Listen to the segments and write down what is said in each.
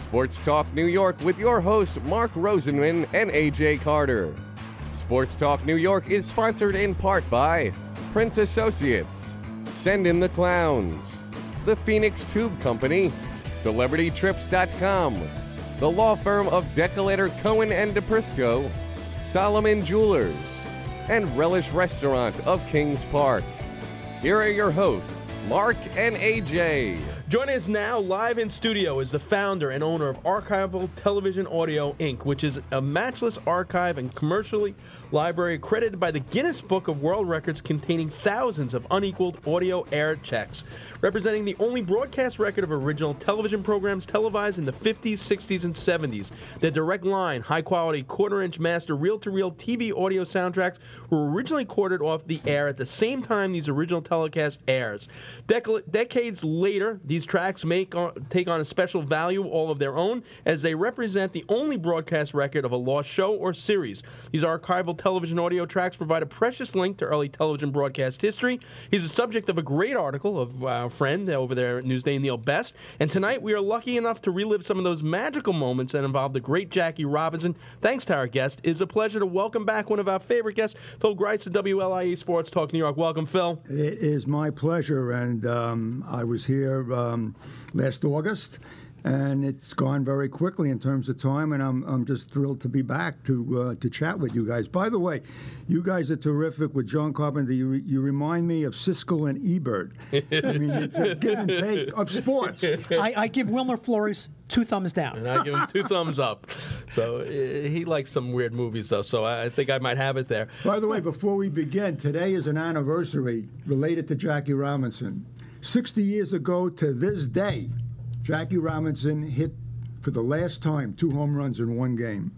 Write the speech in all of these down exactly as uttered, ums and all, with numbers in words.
Sports Talk New York with your hosts Mark Rosenman and A J Carter. Sports Talk New York is sponsored in part by Prince Associates, Send in the Clowns, the Phoenix Tube Company, Celebrity Trips dot com, the law firm of Decolator Cohen and DePrisco, Solomon Jewelers, and Relish Restaurant of Kings Park. Here are your hosts, Mark and A J. Joining us now live in studio is the founder and owner of Archival Television Audio, Incorporated, which is a matchless archive and commercially library accredited by the Guinness Book of World Records containing thousands of unequaled audio air checks, representing the only broadcast record of original television programs televised in the fifties, sixties, and seventies. The direct line, high-quality, quarter-inch master reel-to-reel T V audio soundtracks were originally recorded off the air at the same time these original telecast airs. Dec- decades later, these tracks make on, take on a special value all of their own as they represent the only broadcast record of a lost show or series. These archival television audio tracks provide a precious link to early television broadcast history. He's the subject of a great article of our friend over there at Newsday, Neil Best. And tonight we are lucky enough to relive some of those magical moments that involved the great Jackie Robinson. Thanks to our guest. It's a pleasure to welcome back one of our favorite guests, Phil Greitz of W L I E Sports Talk New York. Welcome, Phil. It is my pleasure, and um, I was here um, last August. And it's gone very quickly in terms of time, and I'm I'm just thrilled to be back to uh, to chat with you guys. By the way, you guys are terrific with John Carpenter. You re- you remind me of Siskel and Ebert. I mean, it's a give and take of sports. I, I give Wilmer Flores two thumbs down. And I give him two thumbs up. So uh, he likes some weird movies, though, so I think I might have it there. By the way, before we begin, today is an anniversary related to Jackie Robinson. sixty years ago to this day, Jackie Robinson hit, for the last time, two home runs in one game.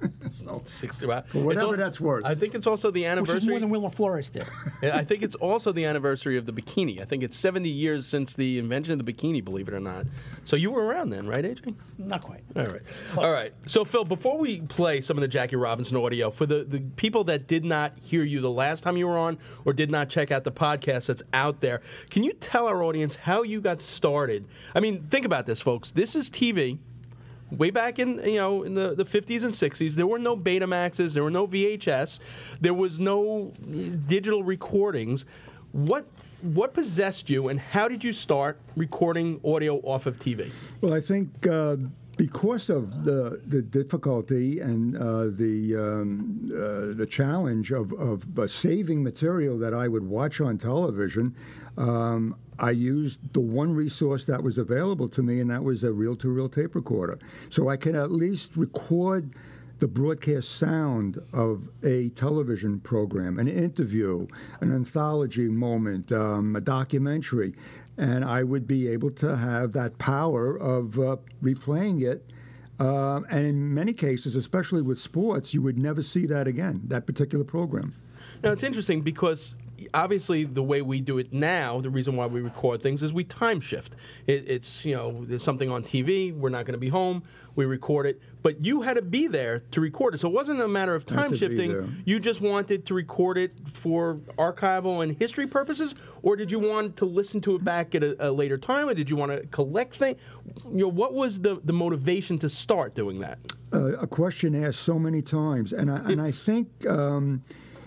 So, sixty, wow. for whatever al- that's worth. I think it's also the anniversary. Which is more than Wilmer Flores did. I think it's also the anniversary of the bikini. I think it's seventy years since the invention of the bikini, believe it or not. So you were around then, right, A J? Not quite. All right. All right. So, Phil, before we play some of the Jackie Robinson audio, for the, the people that did not hear you the last time you were on or did not check out the podcast that's out there, can you tell our audience how you got started? I mean, think about this, folks. This is T V. Way back in you know in the, the fifties and sixties, there were no Betamaxes, there were no V H S, there was no digital recordings. What what possessed you, and how did you start recording audio off of T V? Well, I think uh, because of the the difficulty and uh, the um, uh, the challenge of, of uh, saving material that I would watch on television, um, I used the one resource that was available to me, and that was a reel-to-reel tape recorder. So I can at least record the broadcast sound of a television program, an interview, an anthology moment, um, a documentary, and I would be able to have that power of uh, replaying it. Uh, and in many cases, especially with sports, you would never see that again, that particular program. Now, it's interesting because obviously the way we do it now, the reason why we record things is we time shift. It, it's, you know, there's something on T V, we're not going to be home, we record it. But you had to be there to record it. So it wasn't a matter of time shifting. You just wanted to record it for archival and history purposes? Or did you want to listen to it back at a, a later time? Or did you want to collect things? You know, what was the, the motivation to start doing that? Uh, a question asked so many times. And I, and I think Um,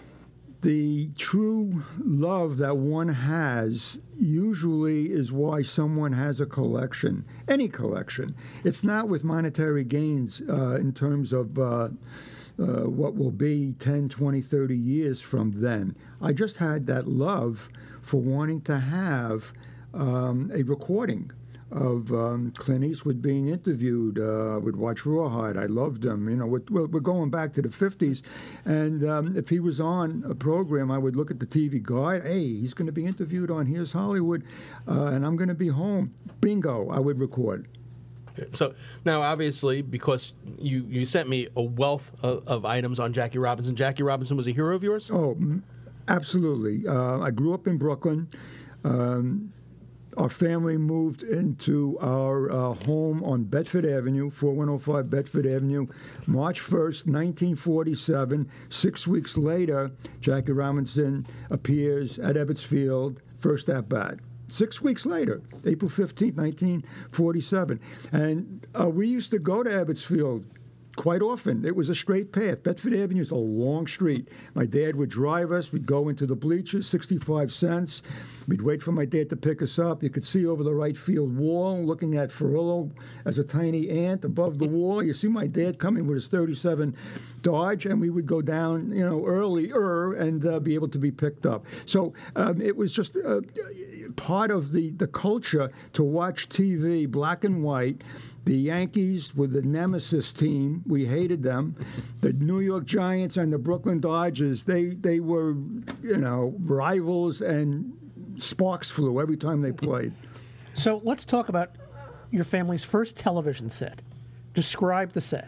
the true love that one has usually is why someone has a collection, any collection. It's not with monetary gains uh, in terms of uh, uh, what will be ten, twenty, thirty years from then. I just had that love for wanting to have um, a recording of um, Clint Eastwood being interviewed. Uh, I would watch Rawhide. I loved him. You know, we're, we're going back to the fifties, and um, if he was on a program, I would look at the T V guide. Hey, he's going to be interviewed on Here's Hollywood, uh, and I'm going to be home. Bingo! I would record. So now, obviously, because you, you sent me a wealth of, of items on Jackie Robinson. Jackie Robinson was a hero of yours? Oh, absolutely. Uh, I grew up in Brooklyn. Um, Our family moved into our uh, home on Bedford Avenue, forty-one oh five Bedford Avenue, March first, nineteen forty-seven. Six weeks later, Jackie Robinson appears at Ebbets Field, first at bat. six weeks later, April fifteenth, nineteen forty-seven. And uh, we used to go to Ebbets Field quite often. It was a straight path. Bedford Avenue is a long street. My dad would drive us. We'd go into the bleachers, sixty-five cents. We'd wait for my dad to pick us up. You could see over the right field wall, looking at Ferrillo as a tiny ant above the wall. You see my dad coming with his thirty-seven Dodge, and we would go down, you know, earlier and uh, be able to be picked up. So um, it was just uh, part of the, the culture to watch T V, black and white. The Yankees were the nemesis team. We hated them. The New York Giants and the Brooklyn Dodgers, they, they were, you know, rivals, and sparks flew every time they played. So let's talk about your family's first television set. Describe the set.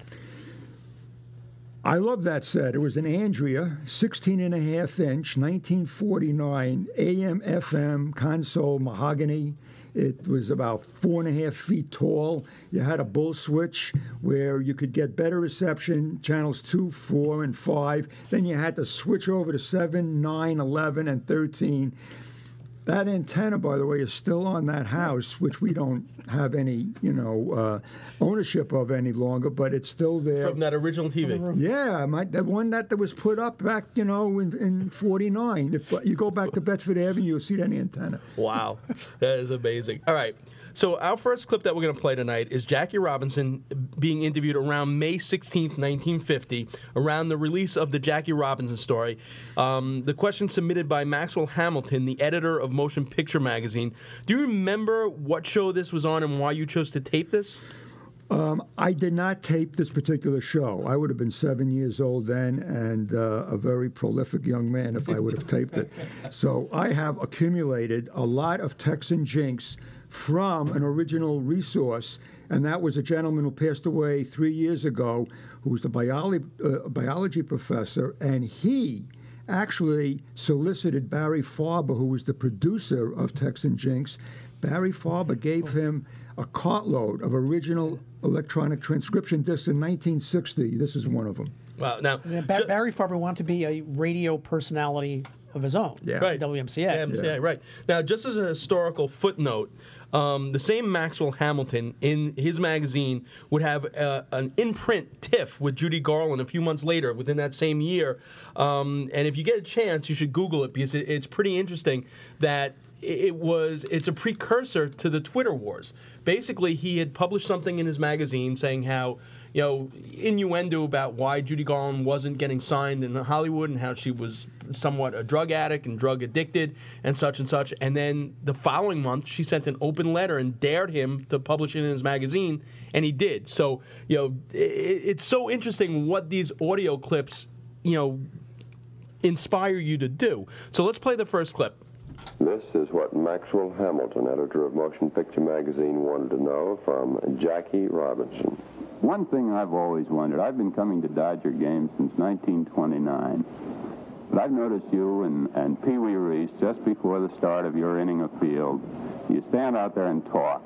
I love that set. It was an Andrea, sixteen and a half inch, nineteen forty-nine, A M F M, console, mahogany. It was about four and a half feet tall. You had a bull switch where you could get better reception, channels two, four, and five. Then you had to switch over to seven, nine, eleven, and thirteen. That antenna, by the way, is still on that house, which we don't have any, you know, uh, ownership of any longer, but it's still there. From that original T V. Yeah, my, the one that, that was put up back, you know, in, in forty-nine. If you go back to Bedford Avenue, you'll see that antenna. Wow, that is amazing. All right. So our first clip that we're going to play tonight is Jackie Robinson being interviewed around May sixteenth, nineteen fifty, around the release of the Jackie Robinson story. Um, the question submitted by Maxwell Hamilton, the editor of Motion Picture Magazine. Do you remember what show this was on and why you chose to tape this? Um, I did not tape this particular show. I would have been seven years old then and uh, a very prolific young man if I would have taped it. So I have accumulated a lot of Texan jinx from an original resource, and that was a gentleman who passed away three years ago who was the biology, uh, biology professor, and he actually solicited Barry Farber, who was the producer of Texan Jinx. Barry Farber gave him a cartload of original electronic transcription discs in nineteen sixty. This is one of them. Wow. Now, Yeah, ba- Barry Farber wanted to be a radio personality of his own. Yeah. Right. W M C A. W M C A, right. Now, just as a historical footnote, um, the same Maxwell Hamilton in his magazine would have uh, an in-print tiff with Judy Garland a few months later, within that same year. Um, and if you get a chance, you should Google it because it, it's pretty interesting that it was it's a precursor to the Twitter wars. Basically, he had published something in his magazine saying how, you know, innuendo about why Judy Garland wasn't getting signed in Hollywood and how she was somewhat a drug addict and drug addicted and such and such. And then the following month, she sent an open letter and dared him to publish it in his magazine, and he did. So, you know, it, it's so interesting what these audio clips, you know, inspire you to do. So let's play the first clip. This is what Maxwell Hamilton, editor of Motion Picture Magazine, wanted to know from Jackie Robinson. One thing I've always wondered, I've been coming to Dodger games since nineteen twenty-nine, but I've noticed you and, and Pee Wee Reese, just before the start of your inning of field, you stand out there and talk.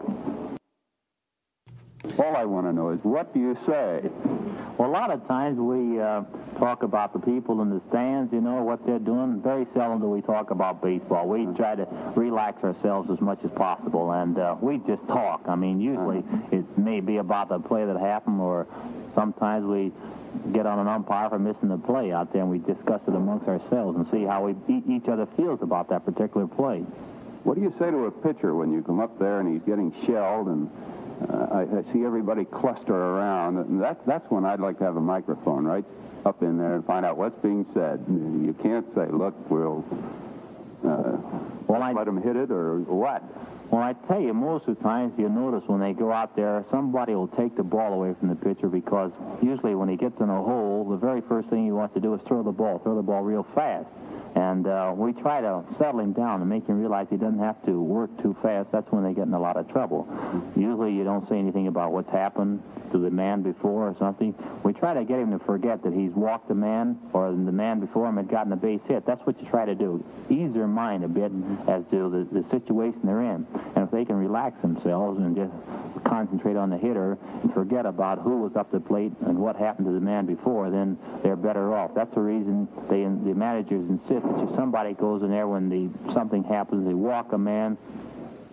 All I want to know is, what do you say? Well, a lot of times we uh, talk about the people in the stands, you know, what they're doing. Very seldom do we talk about baseball. We try to relax ourselves as much as possible, and uh, we just talk. I mean, usually it may be about the play that happened, or sometimes we get on an umpire for missing the play out there, and we discuss it amongst ourselves and see how we, each other feels about that particular play. What do you say to a pitcher when you come up there and he's getting shelled and Uh, I, I see everybody cluster around, and that, that's when I'd like to have a microphone right up in there and find out what's being said. You can't say, look, we'll uh, well, I, let them hit it, or what? Well, I tell you, most of the times you notice when they go out there, somebody will take the ball away from the pitcher, because usually when he gets in a hole, the very first thing he wants to do is throw the ball, throw the ball real fast. And uh, we try to settle him down and make him realize he doesn't have to work too fast. That's when they get in a lot of trouble. Usually you don't say anything about what's happened to the man before or something. We try to get him to forget that he's walked the man, or the man before him had gotten a base hit. That's what you try to do. Ease their mind a bit as to the, the situation they're in. And if they can relax themselves and just concentrate on the hitter and forget about who was up the plate and what happened to the man before, then they're better off. That's the reason they, the managers insist that if somebody goes in there when the something happens, they walk a man,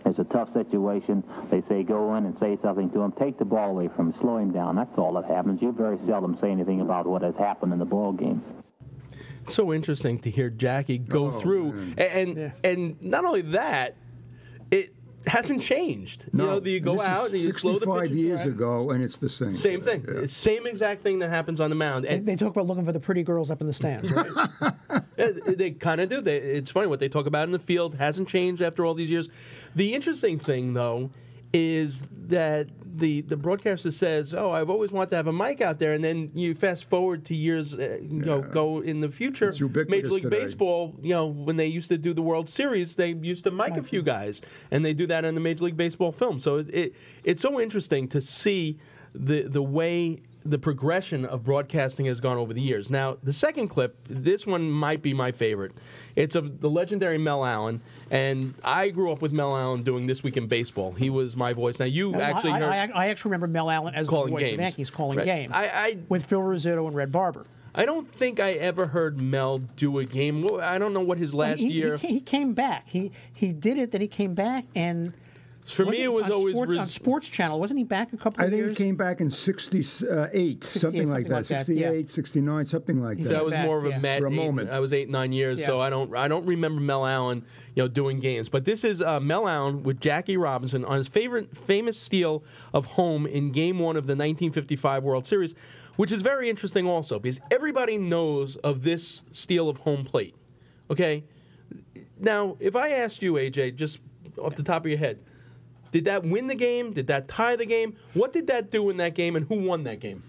It's a tough situation. They say go in and say something to him. Take the ball away from him. Slow him down. That's all that happens. You very seldom say anything about what has happened in the ball game. So interesting to hear Jackie go Oh, through, man. and and, Yeah. and not only that, it hasn't changed. No, you know, you go this is out and you slow the sixty-five pitch. years ago, and it's the same. Same thing. Yeah. Same exact thing that happens on the mound. They, And they talk about looking for the pretty girls up in the stands, right? they, they kind of do. They, it's funny what they talk about in the field hasn't changed after all these years. The interesting thing, though, is that the the broadcaster says, "Oh, I've always wanted to have a mic out there," and then you fast forward to years, uh, you know, go in the future. It's ubiquitous Major League today. Baseball, you know, when they used to do the World Series, they used to mic a few guys, and they do that in the Major League Baseball film. So it, it it's so interesting to see the the way the progression of broadcasting has gone over the years. Now, the second clip, this one might be my favorite. It's of the legendary Mel Allen, and I grew up with Mel Allen doing This Week in Baseball. He was my voice. Now, you actually I, heard I, I actually remember Mel Allen as calling the voice games. of Yankees calling Right. games I, I with Phil Rizzuto and Red Barber. I don't think I ever heard Mel do a game. Well, I don't know what his last he, year. He, he came back. He he did it. Then he came back and. For me, wasn't- it was on always sports, Riz- on Sports Channel. Wasn't he back a couple I of think years? he came back in sixty-eight, something like something that. like that, yeah. sixty-eight, sixty-nine, something like He's that. That was back, more of a yeah. Met. For a eight- moment. I was eight, nine years, so Yeah. I don't, I don't remember Mel Allen, you know, doing games. But this is uh, Mel Allen with Jackie Robinson on his favorite, famous steal of home in Game One of the nineteen fifty-five World Series, which is very interesting also because everybody knows of this steal of home plate. Okay, now if I asked you, A J, just off the top of your head, did that win the game? Did that tie the game? What did that do in that game, and who won that game?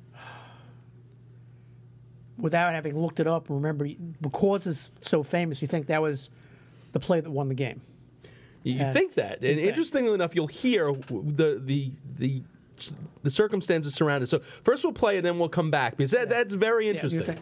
Without having looked it up, remember, because it's so famous, you think that was the play that won the game. You And- think that, and think that. interestingly enough, you'll hear the the the the circumstances surrounding. So first we'll play, and then we'll come back because that, that's very Yeah, you interesting. think-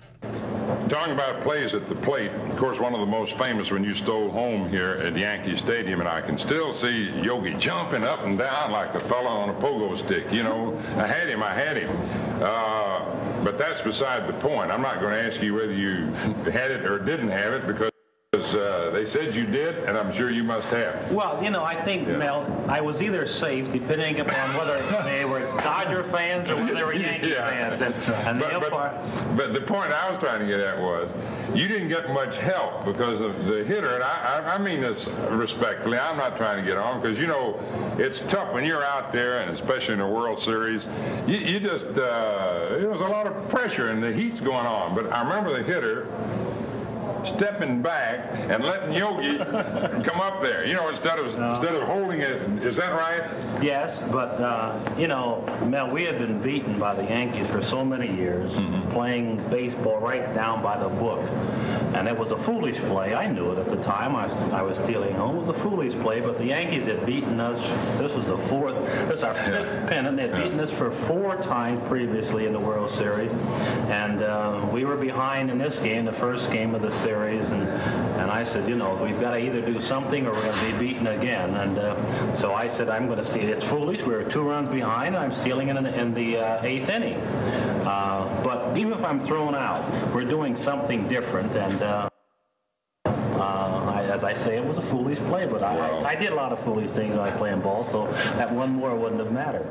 Talking about plays at the plate, of course, one of the most famous when you stole home here at Yankee Stadium, and I can still see Yogi jumping up and down like a fella on a pogo stick. You know, I had him, I had him. Uh, but that's beside the point. I'm not going to ask you whether you had it or didn't have it because uh, they said you did, and I'm sure you must have. Well, you know, I think, Yeah. Mel, I was either safe, depending upon whether they were Dodger fans or whether they were Yankee Yeah. fans. And, and the But, umpire... but, but the point I was trying to get at was, you didn't get much help because of the hitter, and I, I, I mean this respectfully. I'm not trying to get on because, you know, it's tough when you're out there, and especially in the World Series, you, you just, uh, there's a lot of pressure and the heat's going on. But I remember the hitter stepping back and letting Yogi come up there, you know, instead of No. instead of holding it. Is that right? Yes, but, uh, you know, Mel, we had been beaten by the Yankees for so many years, playing baseball right down by the book. And it was a foolish play. I knew it at the time. I was, I was stealing home. It was a foolish play, but the Yankees had beaten us. This was the fourth, this is our fifth pennant. They had beaten us for four times previously in the World Series. And uh, we were behind in this game, the first game of the series. And, and I said, you know, we've got to either do something or we're going to be beaten again. And uh, so I said, I'm going to steal. It's foolish. We were two runs behind. I'm stealing in, in the uh, eighth inning. Uh, but even if I'm thrown out, we're doing something different. And uh, uh, I, as I say, it was a foolish play. But I, I, I did a lot of foolish things when I play in ball, so that one more wouldn't have mattered.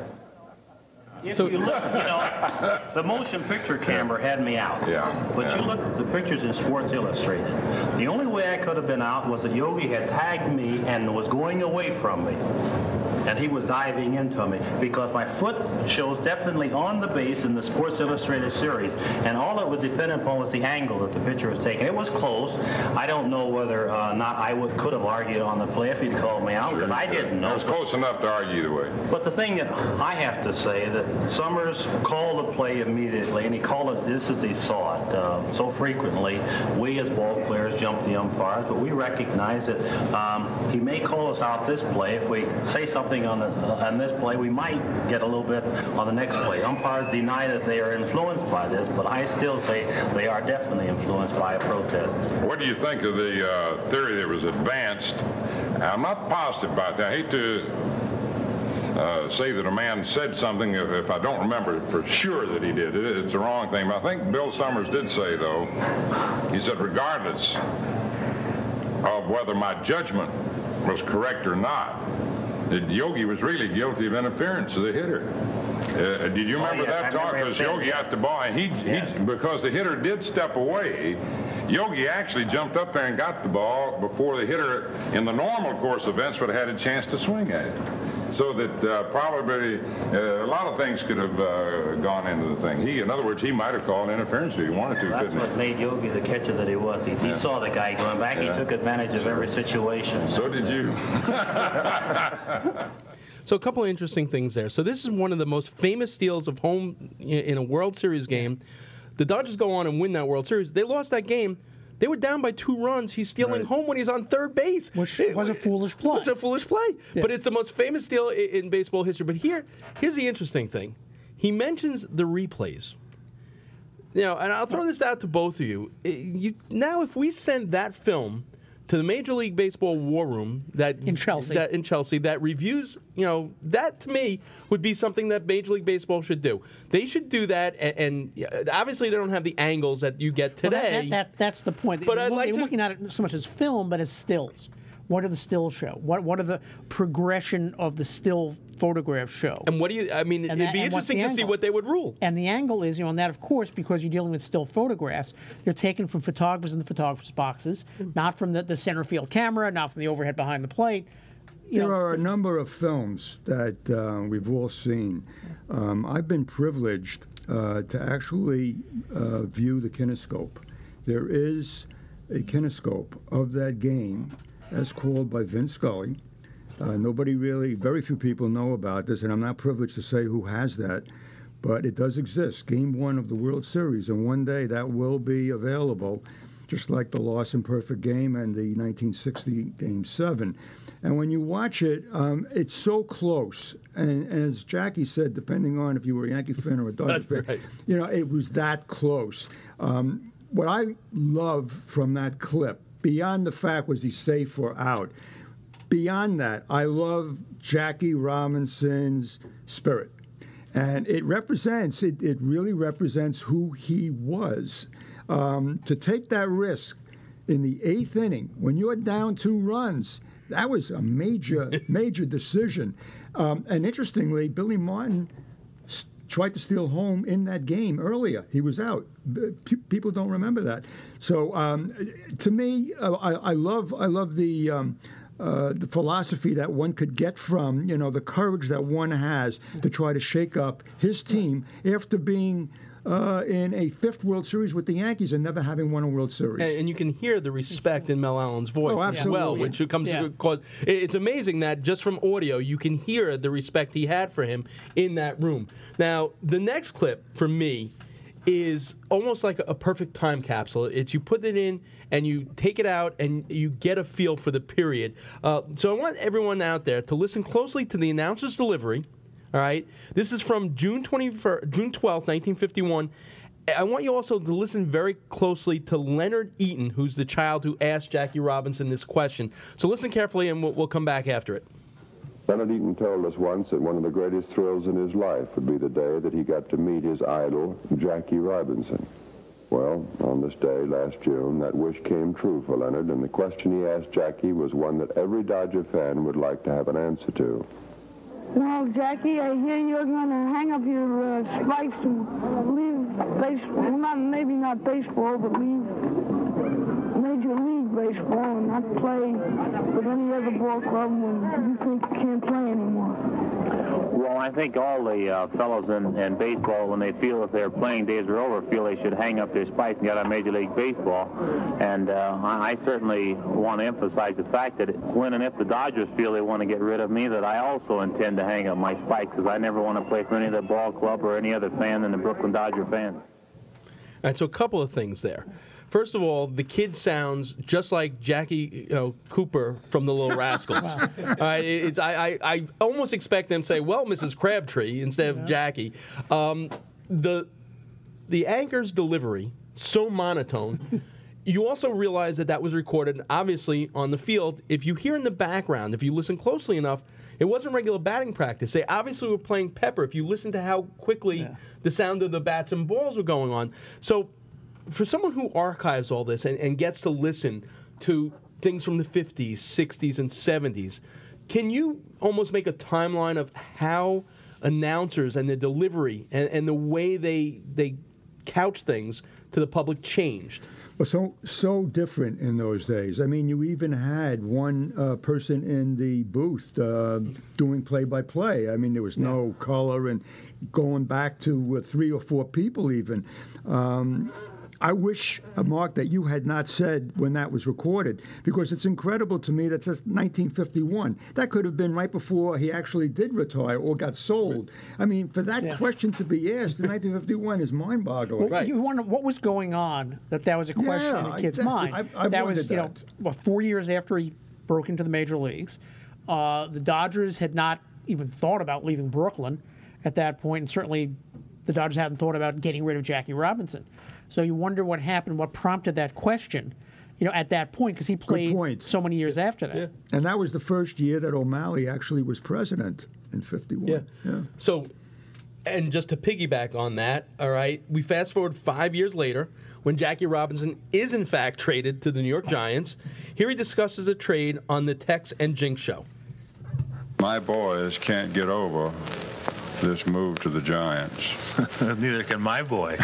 If So- you look, you know, the motion picture camera had me out. Yeah, But yeah. you look at the pictures in Sports Illustrated. The only way I could have been out was that Yogi had tagged me and was going away from me. And he was diving into me because my foot shows definitely on the base in the Sports Illustrated series. And all it was dependent upon was the angle that the pitcher was taking. It was close. I don't know whether or uh, not I would could have argued on the play if he'd called me out, because I didn't know. It was close enough to argue either way. But the thing that I have to say that Summers called the play immediately, and he called it just as he saw it. Uh, so frequently, we as ball players jump the umpires, but we recognize that um, he may call us out this play. If we say something on, the, on this play, we might get a little bit on the next play. Umpires deny that they are influenced by this, but I still say they are definitely influenced by a protest. What do you think of the uh, theory that was advanced? I'm not positive about that. I hate to uh, say that a man said something if, if I don't remember for sure that he did. It, it's the wrong thing. But I think Bill Summers did say, though, he said regardless of of whether my judgment was correct or not, that Yogi was really guilty of interference to the hitter. Uh, did you remember oh, yes, that I talk? remember Because Yogi yes. got the ball, and he, Yes. he because the hitter did step away, Yogi actually jumped up there and got the ball before the hitter, in the normal course of events, would have had a chance to swing at it. So that uh, probably uh, a lot of things could have uh, gone into the thing. He, in other words, he might have called interference if he wanted to, That's couldn't what he? made Yogi the catcher that he was. He, he Yeah. saw the guy going back. Yeah. He took advantage of every situation. So did you. So a couple of interesting things there. So this is one of the most famous steals of home in a World Series game. The Dodgers go on and win that World Series. They lost that game. They were down by two runs. He's stealing Right. home when he's on third base. Which was a foolish play. It's a foolish play. Yeah. But it's the most famous steal in, in baseball history. But here, here's the interesting thing. He mentions the replays. You know, and I'll throw this out to both of you. I- you now, if we send that film to the Major League Baseball war room that In Chelsea. that in Chelsea that reviews, you know, that to me would be something that Major League Baseball should do. They should do that, and, and yeah, obviously they don't have the angles that you get Well, that- today. that, that, that's the point. But They I'd look- like they're to- looking at it so much as film, but as stills. What do the stills show? What what are the progression of the still photographs show? and what do you? I mean, And it'd that- be and what's interesting the to see angle? what they would rule. And the angle is, you know, and that, of course, because you're dealing with still photographs, they're taken from photographers in the photographers' boxes, not from the, the center field camera, not from the overhead behind the plate. You There know, are a number of films that uh, we've all seen. Um, I've been privileged uh, to actually uh, view the kinescope. There is a kinescope of that game as called by Vince Scully. Uh, nobody really, very few people know about this, and I'm not privileged to say who has that, but it does exist. Game one of the World Series, and one day that will be available, just like the Lawson Perfect Game and the nineteen sixty Game seven. And when you watch it, um, it's so close. And, and as Jackie said, depending on if you were a Yankee fan or a Dodger That's fan, right. you know, it was that close. Um, what I love from that clip, beyond the fact was he safe or out, beyond that, I love Jackie Robinson's spirit. And it represents, it, it really represents who he was. Um, to take that risk in the eighth inning, when you're down two runs, that was a major, major decision. Um, and interestingly, Billy Martin s- tried to steal home in that game earlier. He was out. B- pe- people don't remember that. So um, to me, uh, I, I love, I love the. Um, Uh, the philosophy that one could get from, you know, the courage that one has to try to shake up his team after being uh, in a fifth World Series with the Yankees and never having won a World Series. And, and you can hear the respect in Mel Allen's voice Oh, as well, absolutely. which comes Yeah. cause it's amazing that just from audio you can hear the respect he had for him in that room. Now, the next clip for me is almost like a perfect time capsule. It's you put it in and you take it out and you get a feel for the period. Uh, so I want everyone out there to listen closely to the announcer's delivery. All right, this is from June twenty-first, June twelfth, nineteen fifty-one. I want you also to listen very closely to Leonard Eaton, who's the child who asked Jackie Robinson this question. So listen carefully, and we'll, we'll come back after it. Leonard Eaton told us once that one of the greatest thrills in his life would be the day that he got to meet his idol, Jackie Robinson. Well, on this day last June, that wish came true for Leonard, and the question he asked Jackie was one that every Dodger fan would like to have an answer to. Well, Jackie, I hear you're going to hang up your uh, spikes and leave baseball. Well, not, maybe not baseball, but leave Major League Baseball and not play with any other ball club when you think you can't play anymore. Well, I think all the uh, fellows in, in baseball, when they feel that their playing days are over, feel they should hang up their spikes and get on Major League Baseball. And uh, I I certainly want to emphasize the fact that when and if the Dodgers feel they want to get rid of me, that I also intend to hang up my spikes, because I never want to play for any other ball club or any other fan than the Brooklyn Dodger fan. All right, so a couple of things there. First of all, the kid sounds just like Jackie, you know, Cooper from the Little Rascals. All right, it's, I, I, I almost expect them to say, "Well, Missus Crabtree," instead of Jackie. Um, the the anchor's delivery so monotone. You also realize that that was recorded, obviously, on the field. If you hear in the background, if you listen closely enough, it wasn't regular batting practice. They obviously were playing pepper. If you listen to how quickly yeah. the sound of the bats and balls were going on. So for someone who archives all this and, and gets to listen to things from the fifties, sixties, and seventies. Can you almost make a timeline of how announcers and the delivery and, and the way they they couch things to the public changed? Well, so so different in those days. I mean, you even had one uh, person in the booth uh, doing play-by-play. I mean, there was no color, and going back to uh, three or four people even. Um, I wish, uh, Mark, that you had not said when that was recorded, because it's incredible to me that it says nineteen fifty-one. That could have been right before he actually did retire or got sold. I mean, for that Yeah. question to be asked in nineteen fifty-one is mind-boggling. Well, You wonder what was going on that that was a question Yeah, in a kid's exactly. mind. I've- I've that was, wondered you know, that. well, four years after he broke into the major leagues. Uh, the Dodgers had not even thought about leaving Brooklyn at that point, and certainly the Dodgers hadn't thought about getting rid of Jackie Robinson. So you wonder what happened, what prompted that question, you know, at that point, because he played point. so many years after that. And that was the first year that O'Malley actually was president in fifty-one. Yeah. yeah. So, and just to piggyback on that, all right, we fast forward five years later when Jackie Robinson is in fact traded to the New York Giants. Here he discusses a trade on the Tex and Jinx show. My boys can't get over this move to the Giants. Neither can my boy.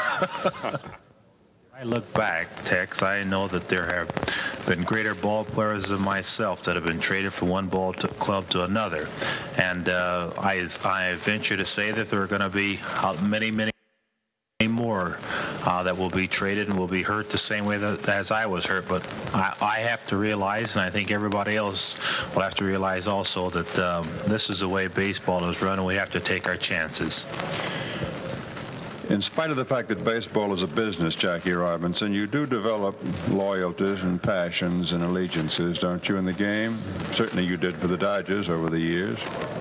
I look back, Tex, I know that there have been greater ball players than myself that have been traded from one ball to club to another. And uh, I, I venture to say that there are going to be uh, many, many more uh, that will be traded and will be hurt the same way that, as I was hurt. But I, I have to realize, and I think everybody else will have to realize also, that um, this is the way baseball is run, and we have to take our chances. In spite of the fact that baseball is a business, Jackie Robinson, you do develop loyalties and passions and allegiances, don't you, in the game? Certainly you did for the Dodgers over the years.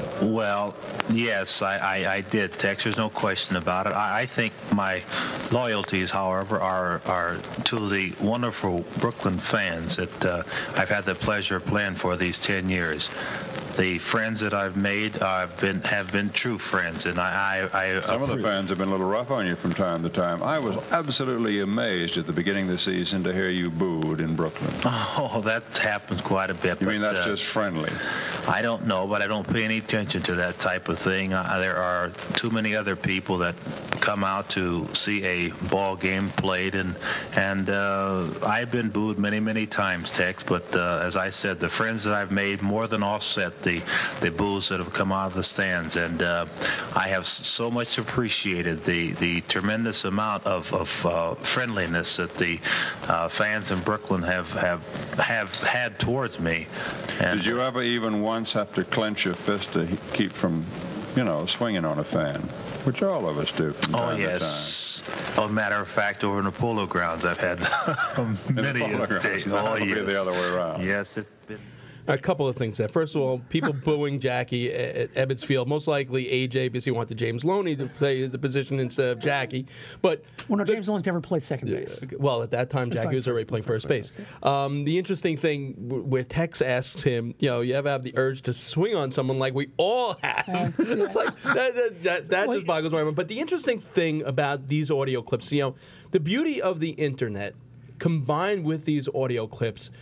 Well, yes, I, I, I did, Tex. There's no question about it. I, I think my loyalties, however, are are to the wonderful Brooklyn fans that uh, I've had the pleasure of playing for these ten years. The friends that I've made uh, have been have been true friends, and I. I, I Some of the appre- fans have been a little rough on you from time to time. I was absolutely amazed at the beginning of the season to hear you booed in Brooklyn. Oh, that happens quite a bit. You mean but, that's uh, just friendly? I don't know, but I don't pay any attention to that type of thing. Uh, there are too many other people that come out to see a ball game played, and and uh, I've been booed many, many times, Tex. But uh, as I said, the friends that I've made more than offset the the boos that have come out of the stands, and uh, I have so much appreciated the the tremendous amount of of uh, friendliness that the uh, fans in Brooklyn have have have had towards me. And Did you ever even once have to clench your fist to keep from, you know, swinging on a fan, which all of us do from Oh, time yes. Oh, matter of fact, over in the polo grounds, I've had many polo a grounds. day. Now Oh, it'll be yes. the other way around. Yes, it's been. A couple of things there. First of all, people booing Jackie at Ebbets Field, most likely A J because he wanted James Loney to play the position instead of Jackie. But Well, no, James Loney never played second base. well, at that time, Jackie was already playing first base. Um, the interesting thing w- where Tex asks him, you know, you ever have the urge to swing on someone like we all have? It's like that, that, that, that just boggles my mind. But the interesting thing about these audio clips, you know, the beauty of the internet combined with these audio clips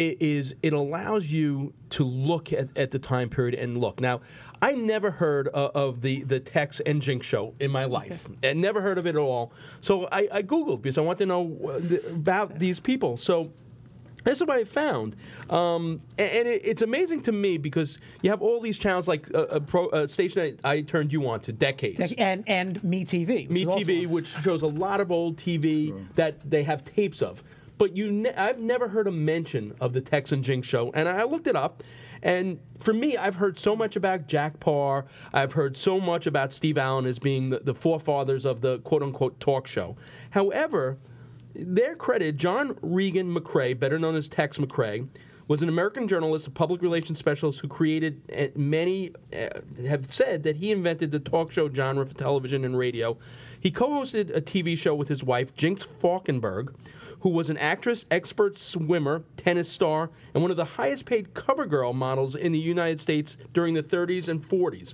is it allows you to look at, at the time period and look. Now, I never heard of, of the, the Tex and Jinx show in my life. Okay. I never heard of it at all. So I, I Googled because I want to know about these people. So this is what I found. Um, and and it, it's amazing to me because you have all these channels like a, a, pro, a station that I turned you on to decades. And and MeTV. which is also- MeTV, which shows a lot of old T V sure. that they have tapes of. But you, ne- I've never heard a mention of the Tex and Jinx show, and I looked it up. And for me, I've heard so much about Jack Parr. I've heard so much about Steve Allen as being the, the forefathers of the quote-unquote talk show. However, their credit, John Regan McCrae, better known as Tex McCrae, was an American journalist, a public relations specialist who created, uh, many uh, have said that he invented the talk show genre for television and radio. He co-hosted a T V show with his wife, Jinx Falkenberg, who was an actress, expert swimmer, tennis star, and one of the highest paid cover girl models in the United States during the thirties and forties.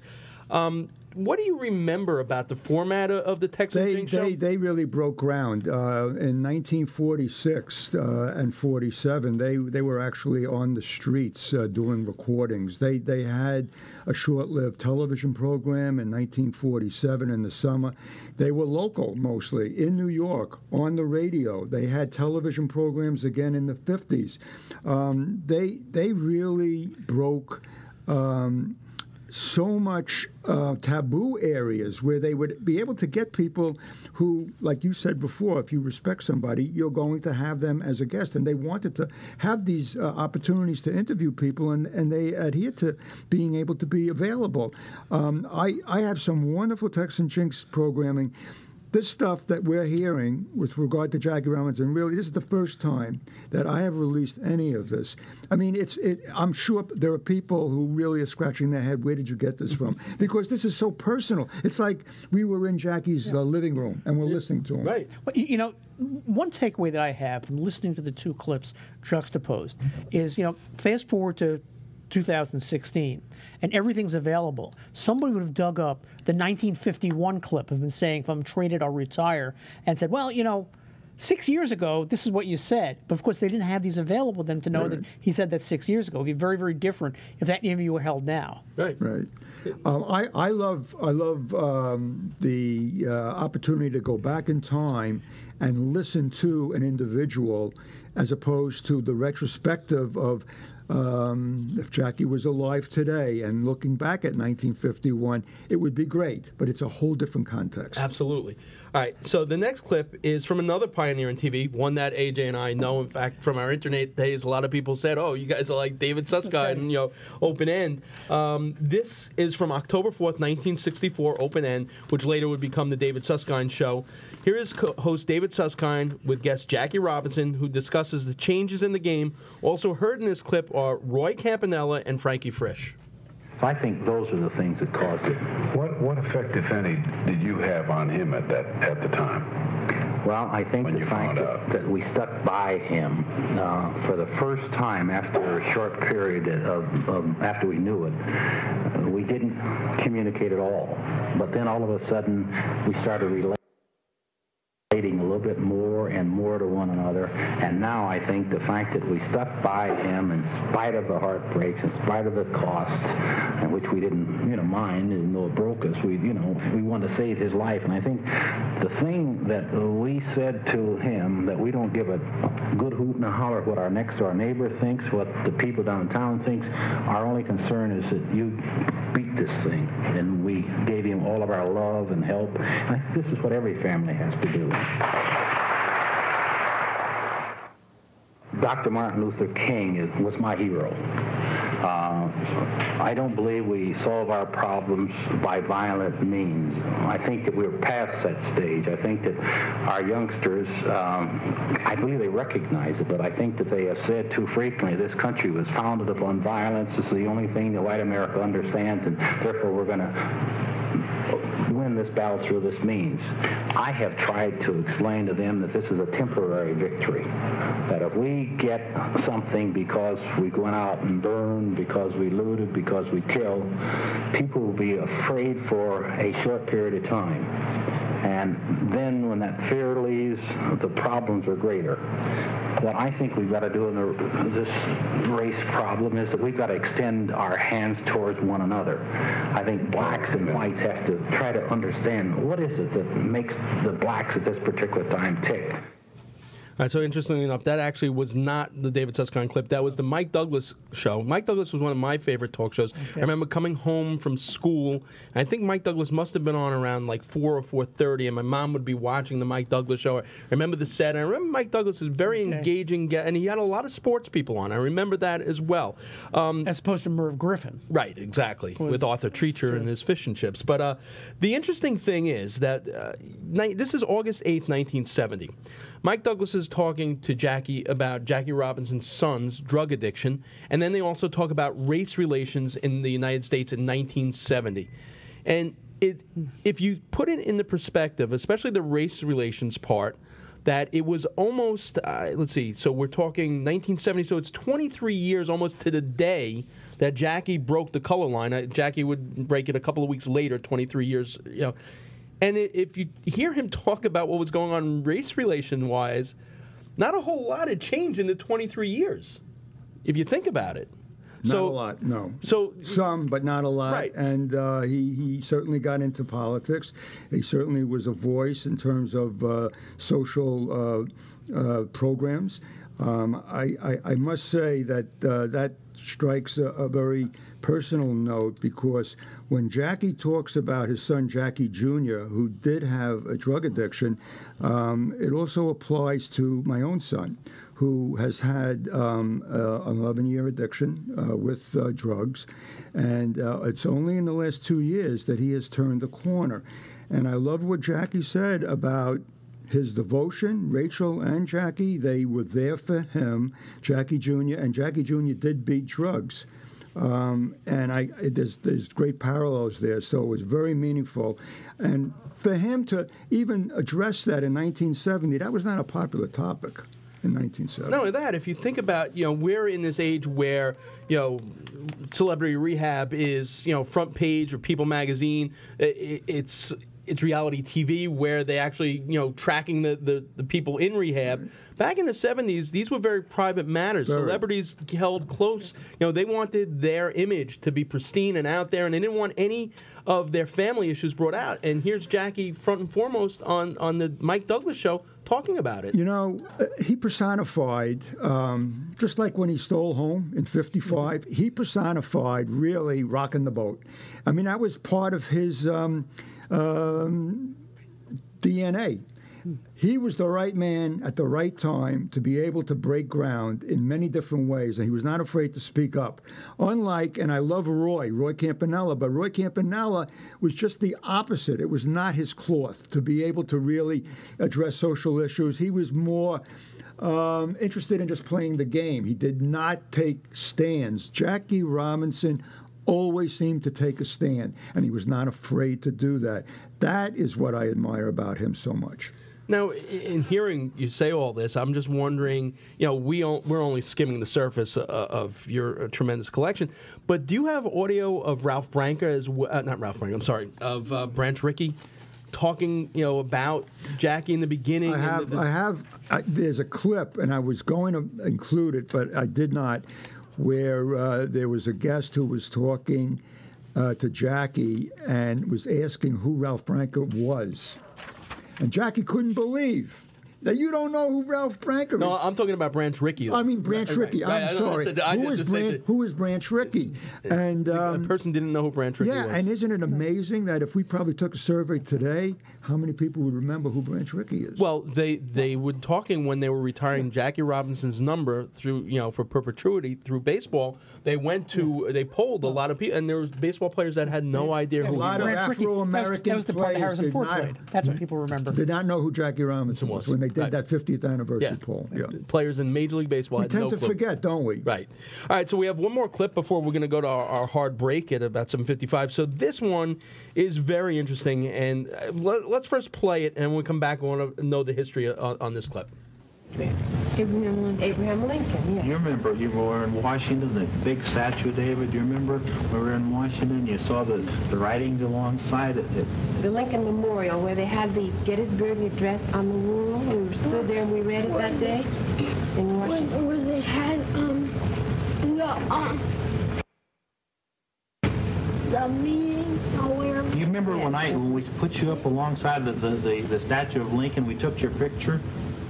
Um, what do you remember about the format of, of the Texan They, Jinx show? they, they really broke ground. Uh, in nineteen forty-six uh, and forty-seven, they, they were actually on the streets uh, doing recordings. They, they had a short-lived television program in nineteen forty-seven in the summer. They were local mostly, in New York, on the radio. They had television programs again in the fifties. Um, they, they really broke... Um, so much uh, taboo areas where they would be able to get people who, like you said before, if you respect somebody, you're going to have them as a guest. And they wanted to have these uh, opportunities to interview people, and, and they adhere to being able to be available. Um, I, I have some wonderful Texan Jinx programming. This stuff that we're hearing with regard to Jackie Robinson, really, this is the first time that I have released any of this. I mean, it's. It, I'm sure there are people who really are scratching their head, where did you get this from? Because this is so personal. It's like we were in Jackie's uh, living room and we're listening to him. Right. Well, you know, one takeaway that I have from listening to the two clips juxtaposed is, you know, fast forward to two thousand sixteen, and everything's available. Somebody would have dug up the nineteen fifty-one clip of him saying, if I'm traded, I'll retire, and said, well, you know, six years ago, this is what you said. But, of course, they didn't have these available then to know right. that he said that six years ago. It would be very, very different if that interview were held now. Right. Right. Um, I, I love, I love um, the uh, opportunity to go back in time and listen to an individual as opposed to the retrospective of um, if Jackie was alive today and looking back at nineteen fifty-one, it would be great, but it's a whole different context. Absolutely. All right, so the next clip is from another pioneer in T V, one that A J and I know. In fact, from our internet days, a lot of people said, oh, you guys are like David Susskind, you know, Open End. Um, this is from October fourth, nineteen sixty-four, Open End, which later would become the David Susskind Show. Here is co- host David Susskind with guest Jackie Robinson, who discusses the changes in the game. Also heard in this clip are Roy Campanella and Frankie Frisch. I think those are the things that caused it. What what effect, if any, did you have on him at that at the time? Well, I think the fact that, that we stuck by him uh, for the first time after a short period of, of after we knew it, uh, we didn't communicate at all. But then all of a sudden, we started relating a little bit more and more to one another, and now I think the fact that we stuck by him in spite of the heartbreaks, in spite of the costs, and which we didn't, you know, mind, even though it broke us, we, you know, we wanted to save his life. And I think the thing that we said to him, that we don't give a good hoot and a holler what our next door neighbor thinks, what the people downtown thinks. Our only concern is that you beat this thing, and we gave him all of our love and help. And I think this is what every family has to do. Doctor Martin Luther King is, was my hero. Uh, I don't believe we solve our problems by violent means. I think that we're past that stage. I think that our youngsters, um, I believe they recognize it, but I think that they have said too frequently, this country was founded upon violence. This is the only thing that white America understands, and therefore we're going to win this battle through this means. I have tried to explain to them that this is a temporary victory, that if we get something because we went out and burned, because we looted, because we killed, people will be afraid for a short period of time. And then when that fear leaves, the problems are greater. What I think we've got to do in the, this race problem is that we've got to extend our hands towards one another. I think blacks and whites have to try to understand what is it that makes the blacks at this particular time tick. All right, so interestingly enough, that actually was not the David Susskind clip. That was the Mike Douglas show. Mike Douglas was one of my favorite talk shows. Okay. I remember coming home from school, and I think Mike Douglas must have been on around like four or four thirty, and my mom would be watching the Mike Douglas show. I remember the set, and I remember Mike Douglas is very okay. engaging, and he had a lot of sports people on. I remember that as well. Um, as opposed to Merv Griffin. Right, exactly, was, with Arthur Treacher sure. and his fish and chips. But uh, the interesting thing is that uh, ni- this is August eighth, nineteen seventy. Mike Douglas is talking to Jackie about Jackie Robinson's son's drug addiction, and then they also talk about race relations in the United States in nineteen seventy. And it, if you put it in the perspective, especially the race relations part, that it was almost, uh, let's see, so we're talking nineteen seventy, so it's twenty-three years almost to the day that Jackie broke the color line. Uh, Jackie would break it a couple of weeks later, twenty-three years, you know. And it, if you hear him talk about what was going on race relation-wise, not a whole lot had changed in the twenty-three years, if you think about it. Not so, a lot, no. So some, but not a lot. Right. And uh, he he certainly got into politics. He certainly was a voice in terms of uh, social uh, uh, programs. Um, I, I I must say that uh, that strikes a, a very personal note, because when Jackie talks about his son Jackie Junior, who did have a drug addiction, um, it also applies to my own son, who has had um, uh, an eleven-year addiction uh, with uh, drugs. And uh, it's only in the last two years that he has turned the corner. And I love what Jackie said about his devotion. Rachel and Jackie, they were there for him, Jackie Junior, and Jackie Junior did beat drugs. Um, and I, there's, there's great parallels there, so it was very meaningful. And for him to even address that in nineteen seventy, that was not a popular topic in nineteen seventy. Not only that, if you think about, you know, we're in this age where, you know, Celebrity Rehab is, you know, front page of People magazine. It, it's it's reality T V where they actually, you know, tracking the, the, the people in rehab. Right. Back in the seventies, these were very private matters. Very. Celebrities held close. You know, they wanted their image to be pristine and out there, and they didn't want any of their family issues brought out. And here's Jackie front and foremost on, on the Mike Douglas show talking about it. You know, uh, he personified, um, just like when he stole home in fifty-five, mm-hmm. he personified really rocking the boat. I mean, that was part of his um, um, D N A. He was the right man at the right time to be able to break ground in many different ways, and he was not afraid to speak up. Unlike, and I love Roy, Roy Campanella, but Roy Campanella was just the opposite. It was not his cloth to be able to really address social issues. He was more um, interested in just playing the game. He did not take stands. Jackie Robinson always seemed to take a stand, and he was not afraid to do that. That is what I admire about him so much. Now, in hearing you say all this, I'm just wondering, you know, we don't, we're only skimming the surface uh, of your uh, tremendous collection, but do you have audio of Ralph Branca, as well, uh, not Ralph Branca, I'm sorry, of uh, Branch Rickey talking, you know, about Jackie in the beginning? I have, the, the... I have, I, there's a clip, and I was going to include it, but I did not, where uh, there was a guest who was talking uh, to Jackie and was asking who Ralph Branca was. And Jackie couldn't believe that you don't know who Ralph Branca is. No, I'm talking about Branch Rickey. I mean Branch right, Rickey. Right, I'm right. sorry. Said, who, is Branch, who is Branch Rickey? And um, a person didn't know who Branch Rickey yeah, was. Yeah, and isn't it amazing that if we probably took a survey today, how many people would remember who Branch Rickey is? Well, they they were talking when they were retiring Jackie Robinson's number through, you know, for perpetuity through baseball. They went to they polled a lot of people, and there was baseball players that had no idea yeah, who a lot he was. of Afro-American that was the part that Harrison Ford not, played. That's what people remember. Did not know who Jackie Robinson was when they did right. that fiftieth anniversary yeah. poll. Yeah. Players in Major League Baseball we had tend no to clue. forget, don't we? Right. All right, so we have one more clip before we're going to go to our, our hard break at about seven fifty-five. So this one is very interesting, and let, let's first play it, and when we come back, I want to know the history on, on this clip. Abraham Lincoln. Abraham Lincoln, yeah. You remember you were in Washington, the big statue, David. Do you remember we were in Washington? You saw the, the writings alongside it. The Lincoln Memorial, where they had the Gettysburg Address on the wall. We stood there and we read it that day in Washington. Where they had um the um the meeting or where. Do you remember when I when we put you up alongside the the, the, the statue of Lincoln? We took your picture.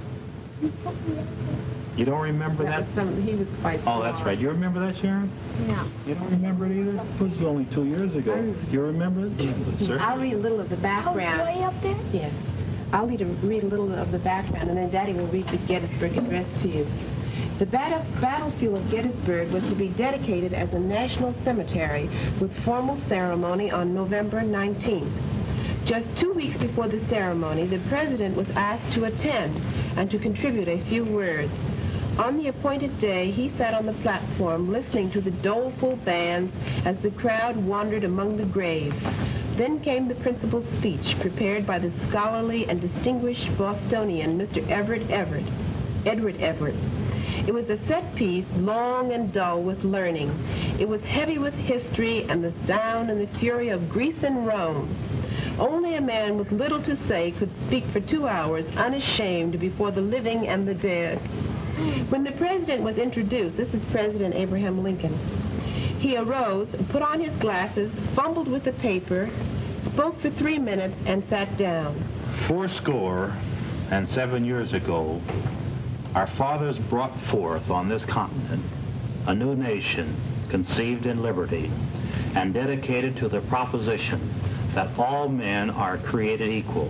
You don't remember that? that? Some, he was quite Oh, that's right. You remember that, Sharon? No. You don't remember it either? This was only two years ago. You remember it? Sir? I'll read a little of the background. Oh, way up there? Yes. I'll read a, read a little of the background, and then Daddy will read the Gettysburg Address to you. The battle, battlefield of Gettysburg was to be dedicated as a national cemetery with formal ceremony on November nineteenth. Just two weeks before the ceremony, the president was asked to attend and to contribute a few words. On the appointed day, he sat on the platform listening to the doleful bands as the crowd wandered among the graves. Then came the principal speech, prepared by the scholarly and distinguished Bostonian, Mister Everett Everett, Edward Everett. It was a set piece, long and dull with learning. It was heavy with history and the sound and the fury of Greece and Rome. Only a man with little to say could speak for two hours unashamed before the living and the dead. When the president was introduced, this is President Abraham Lincoln, he arose, put on his glasses, fumbled with the paper, spoke for three minutes, and sat down. Four score and seven years ago, our fathers brought forth on this continent a new nation conceived in liberty and dedicated to the proposition that all men are created equal.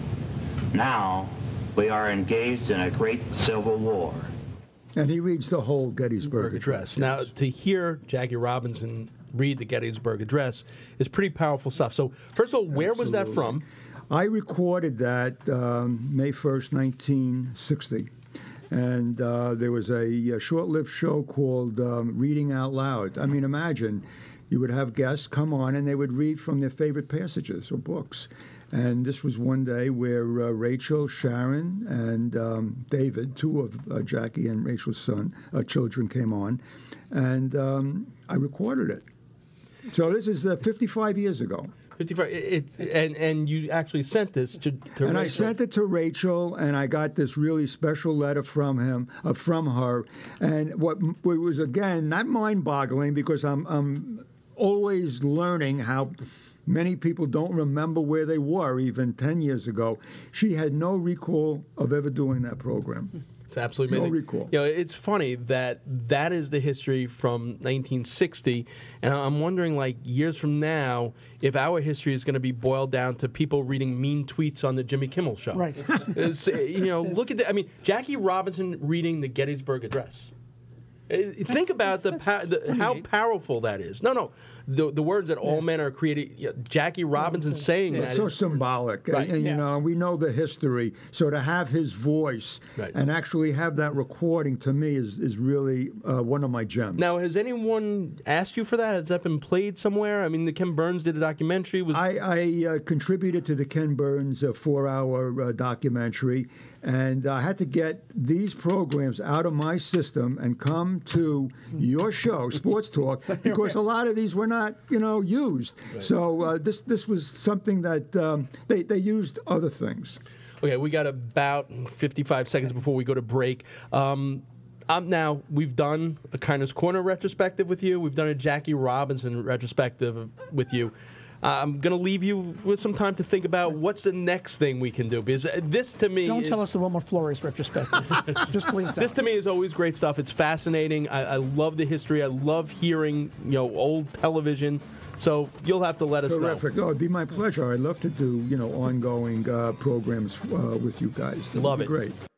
Now we are engaged in a great civil war. And he reads the whole Gettysburg Address. Address. Now, to hear Jackie Robinson read the Gettysburg Address is pretty powerful stuff. So, first of all, where was that from? I recorded that um, May first, nineteen sixty. And uh, there was a, a short-lived show called um, Reading Out Loud. I mean, imagine you would have guests come on and they would read from their favorite passages or books. And this was one day where uh, Rachel, Sharon, and um, David, two of uh, Jackie and Rachel's son, uh, children, came on, and um, I recorded it. So this is uh, fifty-five years ago. fifty-five. It, it, and and you actually sent this to, to and Rachel. I sent it to Rachel, and I got this really special letter from him, uh, from her, and what, what was again not mind-boggling because I'm I'm always learning how many people don't remember where they were even ten years ago. She had no recall of ever doing that program. It's absolutely amazing. No recall. You know, it's funny that that is the history from nineteen sixty, and I'm wondering, like, years from now, if our history is going to be boiled down to people reading mean tweets on the Jimmy Kimmel Show. Right. It's, you know, look at the, I mean, Jackie Robinson reading the Gettysburg Address. Uh, Think about the, pa- the how powerful that is. No, no, the the words that all men are created. You know, Jackie Robinson saying Yeah, that it's so is symbolic, Right. and, and, you Yeah. know we know the history. So to have his voice Right. and actually have that recording to me is is really uh, one of my gems. Now, has anyone asked you for that? Has that been played somewhere? I mean, the Ken Burns did a documentary. Was I, I uh, contributed to the Ken Burns uh, four-hour uh, documentary, and I had to get these programs out of my system and come to your show, Sports Talk, because a lot of these were not, you know, used. Right. So uh, this this was something that um, they they used other things. Okay, we got about fifty-five seconds before we go to break. Um, um, now, we've done a Kindness Corner retrospective with you. We've done a Jackie Robinson retrospective with you. Uh, I'm going to leave you with some time to think about what's the next thing we can do. Because this, to me... Don't tell us the Wilmer Flores retrospective. Just please don't. This, to me, is always great stuff. It's fascinating. I, I love the history. I love hearing, you know, old television. So you'll have to let us know. Terrific. Oh, it'd be my pleasure. I'd love to do, you know, ongoing uh, programs uh, with you guys. That Love would be it. Great.